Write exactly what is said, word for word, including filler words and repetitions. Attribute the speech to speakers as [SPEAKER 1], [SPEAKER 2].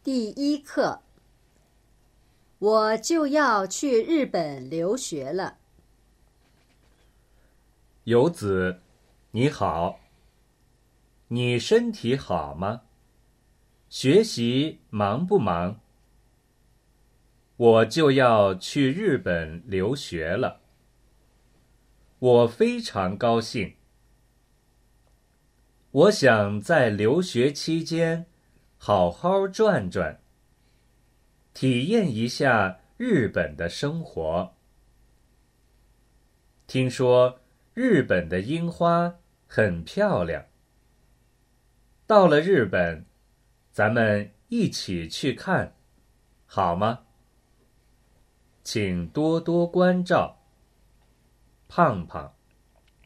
[SPEAKER 1] 第一课，我就要去日本留学了。
[SPEAKER 2] 游子，你好，你身体好吗？学习忙不忙？我就要去日本留学了，我非常高兴。我想在留学期间好好转转，体验一下日本的生活。听说日本的樱花很漂亮，到了日本，咱们一起去看，好吗？请多多关照，胖胖。